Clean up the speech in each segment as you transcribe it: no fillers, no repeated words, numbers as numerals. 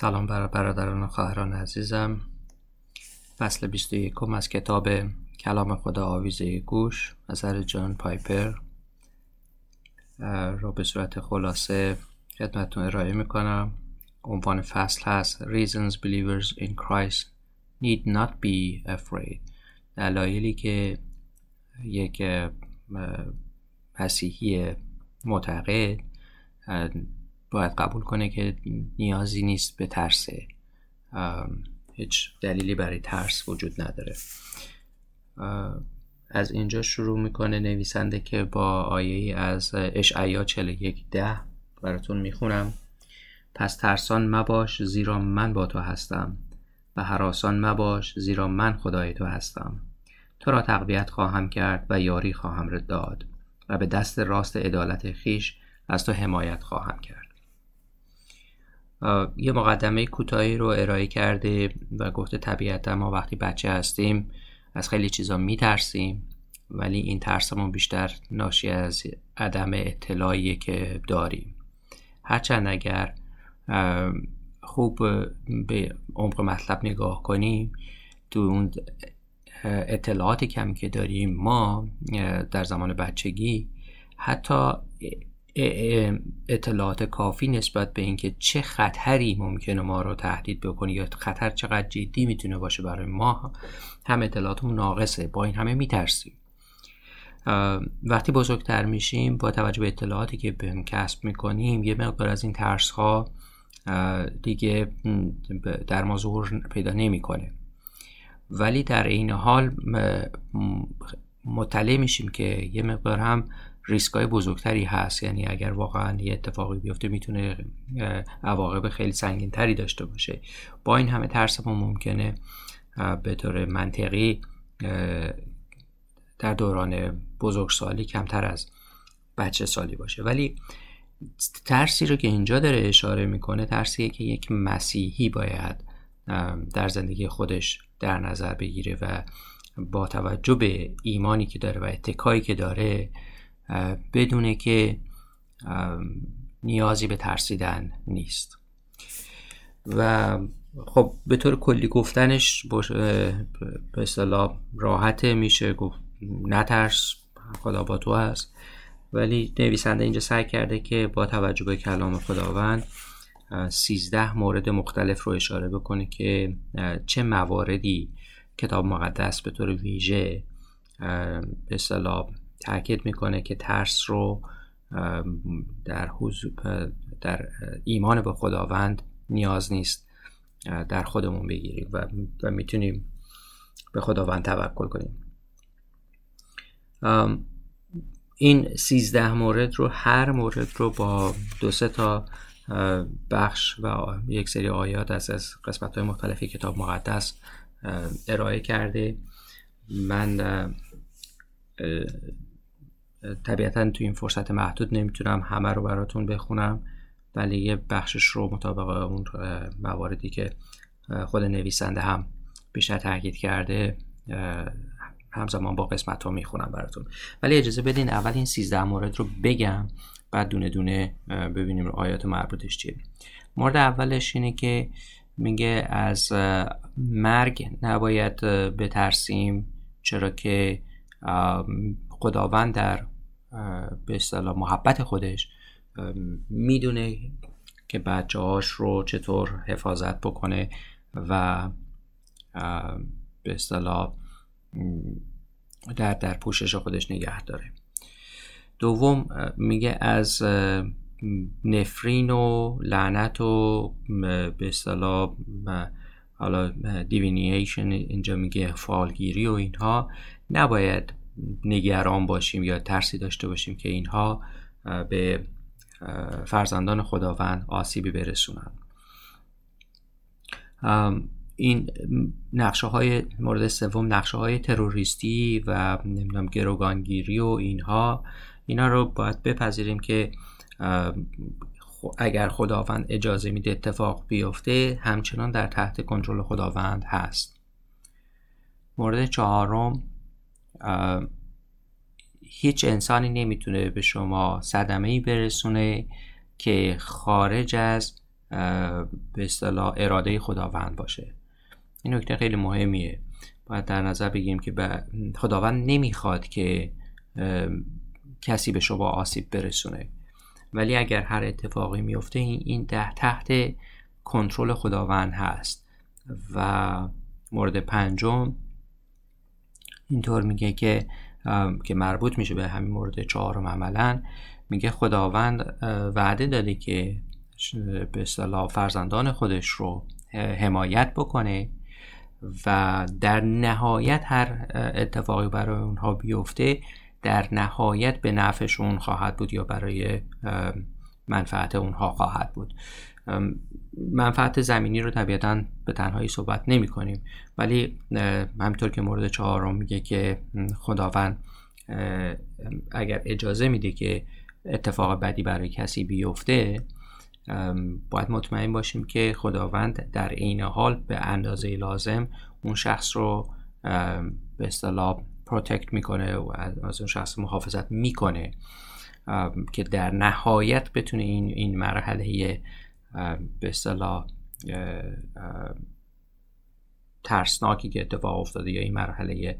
سلام بر برادران و خواهران عزیزم. فصل 21 از کتاب کلام خدا آویزه گوش اثر جان پایپر رو به صورت خلاصه خدمتتون ارائه میکنم. عنوان فصل هست Reasons Believers in Christ Need Not Be Afraid. دلایلی که یک مسیحی معتقد باید قبول کنه که نیازی نیست به ترسه. هیچ دلیلی برای ترس وجود نداره. از اینجا شروع میکنه نویسنده که با آیه‌ای از اشعیا 41:10 براتون میخونم. پس ترسان مباش زیرا من با تو هستم و هراسان مباش زیرا من خدای تو هستم. تو را تقویت خواهم کرد و یاری خواهم داد و به دست راست عدالت خیش از تو حمایت خواهم کرد. یه مقدمه کوتاهی رو ارائه کرده و گفته طبیعتا ما وقتی بچه هستیم از خیلی چیزا میترسیم، ولی این ترسمون بیشتر ناشی از عدم اطلاعیه که داریم. هرچند اگر خوب به عمق مطلب نگاه کنیم، تو اون اطلاعاتی کمی که داریم ما در زمان بچگی، حتی اطلاعات کافی نسبت به اینکه چه خطری ممکنه ما رو تهدید بکنه یا خطر چقدر جدی میتونه باشه برای ما، هم اطلاعاتمون ناقصه. با این همه میترسیم. وقتی بزرگتر میشیم با توجه به اطلاعاتی که بهم کسب میکنیم یه مقدار از این ترس ها دیگه در ما ظهور پیدا نمیکنه، ولی در این حال مطلع میشیم که یه مقدار هم ریسکای بزرگتری هست. یعنی اگر واقعا یه اتفاقی بیفته میتونه عواقب خیلی سنگین تری داشته باشه. با این همه ترس ما ممکنه به طور منطقی در دوران بزرگسالی کمتر از بچه سالی باشه، ولی ترسی رو که اینجا داره اشاره میکنه ترسیه که یک مسیحی باید در زندگی خودش در نظر بگیره و با توجه به ایمانی که داره و اتکایی که داره بدونه که نیازی به ترسیدن نیست. و خب به طور کلی گفتنش به اصطلاح راحته، میشه گفت نترس، خدا با تو هست. ولی نویسنده اینجا سعی کرده که با توجه به کلام خداوند 13 مورد مختلف رو اشاره بکنه که چه مواردی کتاب مقدس به طور ویژه به اصطلاح تأکید میکنه که ترس رو در ایمان به خداوند نیاز نیست در خودمون بگیریم و میتونیم به خداوند توکل کنیم. این 13 مورد رو، هر مورد رو با 2-3 تا بخش و یک سری آیات از قسمت‌های مختلفی کتاب مقدس ارائه کرده. من طبیعتاً تو این فرصت محدود نمیتونم همه رو براتون بخونم، ولی یه بخشش رو مطابق اون مواردی که خود نویسنده هم بیشتر تاکید کرده همزمان با قسمت ها میخونم براتون. ولی اجازه بدین اول این 13 مورد رو بگم، بعد دونه دونه ببینیم آیات مربوطش چیه. مورد اولش اینه که میگه از مرگ نباید بترسیم، چرا که خداوند در به اصطلاح محبت خودش میدونه که بچه‌هاش رو چطور حفاظت بکنه و به اصطلاح در پوشش خودش نگه داره. دوم میگه از نفرین و لعنت و به اصطلاح حالا دیوینیشن اینجا میگه فالگیری و اینها نباید نگران باشیم یا ترسی داشته باشیم که اینها به فرزندان خداوند آسیبی برسونن. این نقشه های مورد سوم، نقشه های تروریستی و نمیدونم گروگانگیری و اینا رو باید بپذیریم که اگر خداوند اجازه میده اتفاق بیفته همچنان در تحت کنترل خداوند هست. مورد چهارم، هیچ انسانی نمیتونه به شما صدمه‌ای برسونه که خارج از به اصطلاح اراده خداوند باشه. این نکته خیلی مهمیه. باید در نظر بگیریم که خداوند نمیخواد که کسی به شما آسیب برسونه، ولی اگر هر اتفاقی میفته این تحت کنترل خداوند هست. و مورد پنجم اینطور میگه که مربوط میشه به همین مورد چهارم، عملا میگه خداوند وعده داده که به اصطلاح فرزندان خودش رو حمایت بکنه و در نهایت هر اتفاقی برای اونها بیفته در نهایت به نفعشون خواهد بود یا برای منفعت اونها خواهد بود. منفعت زمینی رو طبیعتاً به تنهایی صحبت نمی کنیم، ولی همینطور که مورد چهارم میگه که خداوند اگر اجازه میده که اتفاق بدی برای کسی بیفته، باید مطمئن باشیم که خداوند در عین حال به اندازه لازم اون شخص رو به اصطلاح پروتکت میکنه و از اون شخص محافظت میکنه که در نهایت بتونه این مرحله به اصطلاح ترسناکی که اتفاق افتاده یا این مرحله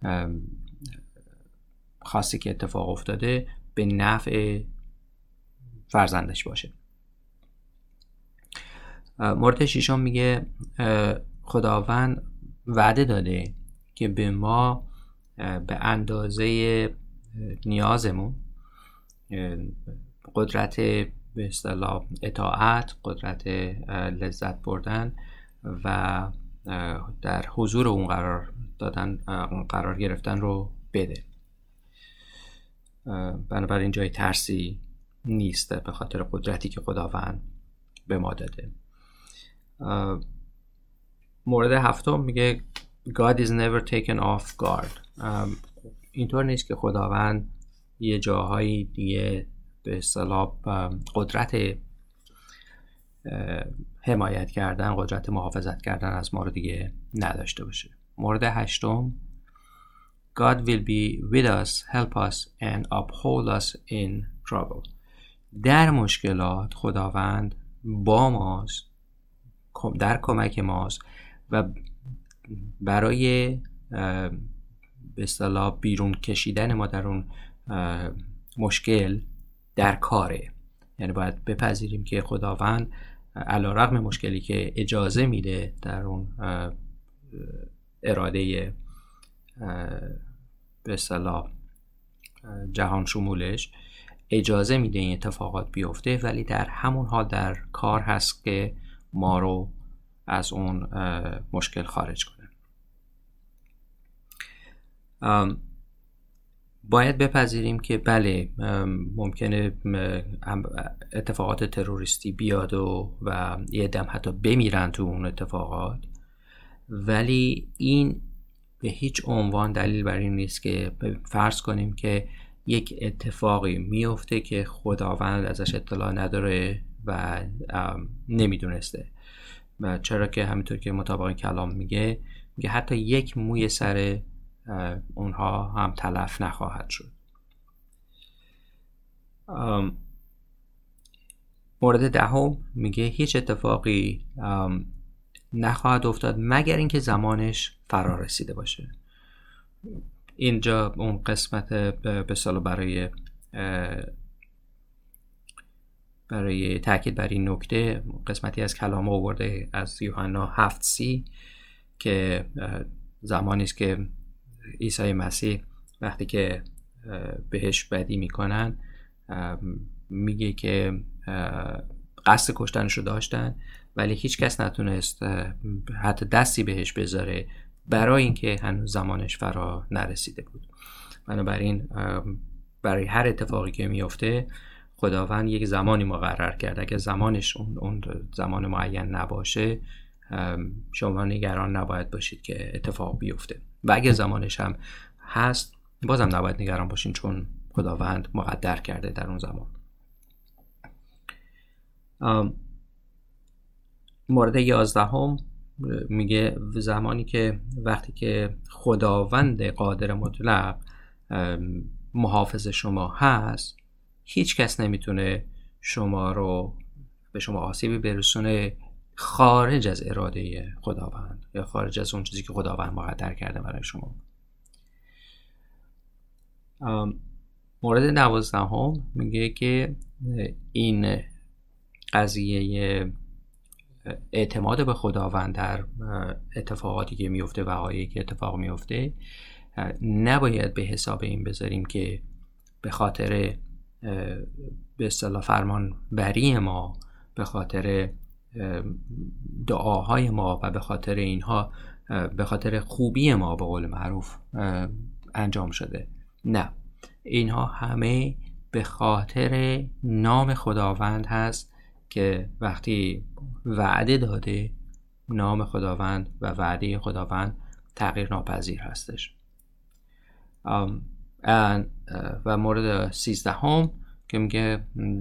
خاصی که اتفاق افتاده به نفع فرزندش باشه. مورد ششم میگه خداوند وعده داده که به ما به اندازه نیازمون قدرت به اصطلاح اطاعت، قدرت لذت بردن و در حضور اون قرار گرفتن رو بده. بنابراین جای ترسی نیست به خاطر قدرتی که خداوند به ما داده. مورد هفتم میگه God is never taken off guard. اینطور نیست که خداوند یه جاهایی دیگه به اصطلاح قدرت حمایت کردن، قدرت محافظت کردن از ما رو دیگه نداشته باشه. مورد هشتم God will be with us, help us and uphold us in trouble. در مشکلات خداوند با ماست، در کمک ماست و برای به اصطلاح بیرون کشیدن ما در اون مشکل در کاره. یعنی باید بپذیریم که خداوند علیرغم مشکلی که اجازه میده در اون اراده به اصطلاح جهان شمولش اجازه میده این اتفاقات بیفته، ولی در همون حال در کار هست که ما رو از اون مشکل خارج کنه. باید بپذیریم که بله ممکنه اتفاقات تروریستی بیاد و یه دم حتی بمیرن تو اون اتفاقات، ولی این به هیچ عنوان دلیل بر این نیست که فرض کنیم که یک اتفاقی میفته که خداوند ازش اطلاع نداره و نمیدونسته. چرا که همینطور که مطابق کلام میگه حتی یک موی سر اونها هم تلف نخواهد شد. مورد دهم میگه هیچ اتفاقی نخواهد افتاد مگر اینکه زمانش فرا رسیده باشه. اینجا اون قسمت به اصطلاح برای تاکید بر این نکته قسمتی از کلام آورده از یوحنا 7:30 که زمانی است که عیسی مسیح وقتی که بهش بدی میکنن میگه که قصد کشتنش رو داشتن ولی هیچ کس نتونست حتی دستی بهش بذاره برای اینکه هنوز زمانش فرا نرسیده بود. بنابراین برای هر اتفاقی که میفته خداوند یک زمانی مقرر کرده. اگه زمانش اون زمان معین نباشه شما نگران نباید باشید که اتفاق بیفته و اگه زمانش هم هست بازم نباید نگران باشین چون خداوند مقدر کرده در اون زمان. مورد 11 میگه زمانی که وقتی که خداوند قادر مطلق محافظ شما هست هیچ کس نمیتونه شما رو به شما آسیبی برسونه خارج از اراده خداوند یا خارج از اون چیزی که خداوند مقدر کرده برای شما. مورد 12 میگه که این قضیه اعتماد به خداوند در اتفاقاتی که میفته، وقایعی که اتفاق میفته، نباید به حساب این بذاریم که به خاطر به اصطلاح فرمان بری ما، به خاطر دعاهای ما و به خاطر اینها، به خاطر خوبی ما به قول معروف انجام شده. نه، اینها همه به خاطر نام خداوند هست که وقتی وعده داده، نام خداوند و وعده خداوند تغییر ناپذیر هستش. و مورد 13 که میگه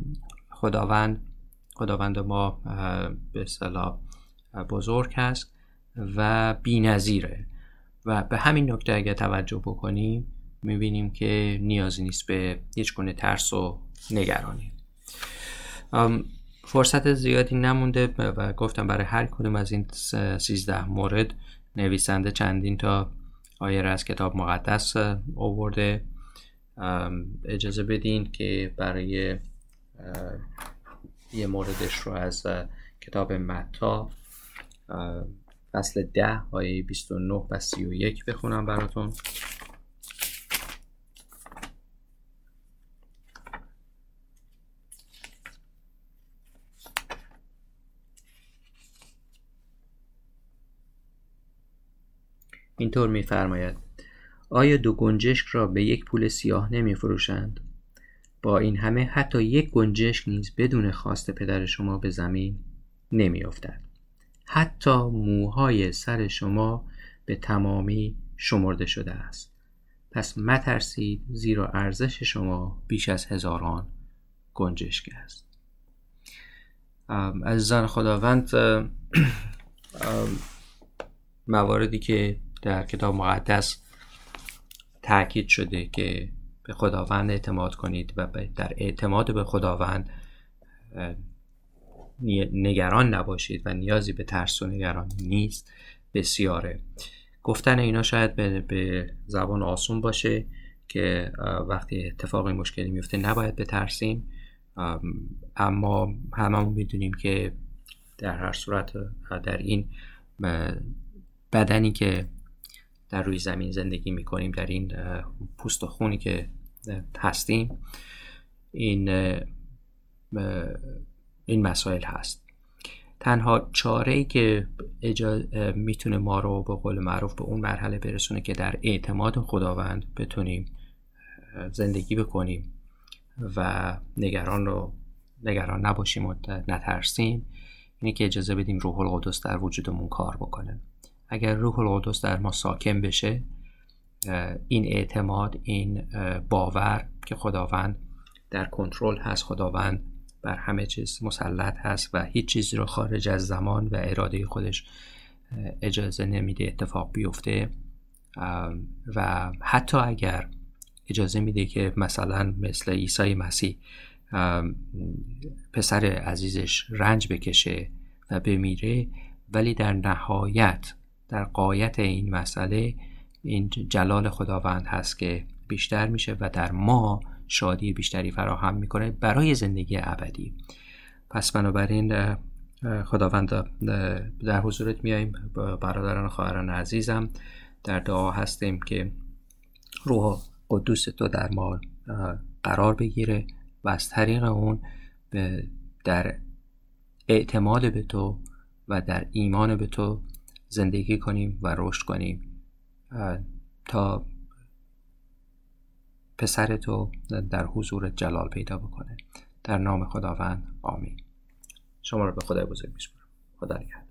خداوند ما به اصطلاح بزرگ هست و بی‌نظیره و به همین نکته اگه توجه بکنیم میبینیم که نیازی نیست به هیچ گونه ترس و نگرانی. فرصت زیادی نمونده و گفتم برای هر کدوم از این 13 مورد نویسنده چندین تا آیه را از کتاب مقدس آورده. اجازه بدین که برای یه موردش رو از کتاب متی فصل 10 آیه 29 و 31 بخونم براتون. اینطور می‌فرماید: آیا 2 گنجشک را به 1 پول سیاه نمی فروشند؟ با این همه حتی 1 گنجشک نیز بدون خواست پدر شما به زمین نمی افتد. حتی موهای سر شما به تمامی شمرده شده است. پس مترسید، زیرا ارزش شما بیش از 1000 گنجشک است. عزیزان خداوند، مواردی که در کتاب مقدس تأکید شده که به خداوند اعتماد کنید و در اعتماد به خداوند نگران نباشید و نیازی به ترس و نگرانی نیست، بسیاره. گفتن اینا شاید به زبان آسون باشه که وقتی اتفاقی مشکلی میفته نباید بترسیم، اما هممون میدونیم که در هر صورت در این بدنی که در روی زمین زندگی میکنیم، در این پوست و خونی که هستیم، این مسائل هست. تنها چاره‌ای که میتونه ما رو به قول معروف به اون مرحله برسونه که در اعتماد خداوند بتونیم زندگی بکنیم و نگران نباشیم و نترسیم، اینه که اجازه بدیم روح القدس در وجودمون کار بکنه. اگر روح القدس در ما ساکن بشه، این اعتماد، این باور که خداوند در کنترل هست، خداوند بر همه چیز مسلط هست و هیچ چیزی رو خارج از زمان و اراده خودش اجازه نمیده اتفاق بیفته، و حتی اگر اجازه میده که مثلا مثل عیسی مسیح پسر عزیزش رنج بکشه و بمیره، ولی در نهایت، در غایت این مسئله، این جلال خداوند هست که بیشتر میشه و در ما شادی بیشتری فراهم میکنه برای زندگی ابدی. پس بنابراین خداوند در حضورت میاییم، برادران و خواهران عزیزم، در دعا هستیم که روح قدوس تو در ما قرار بگیره و از طریق اون در اعتماد به تو و در ایمان به تو زندگی کنیم و رشد کنیم تا پسر تو در حضورت جلال پیدا بکنه. در نام خداوند، آمین. شما رو به خدای بزرگ میسپارم. خدا نگهدار.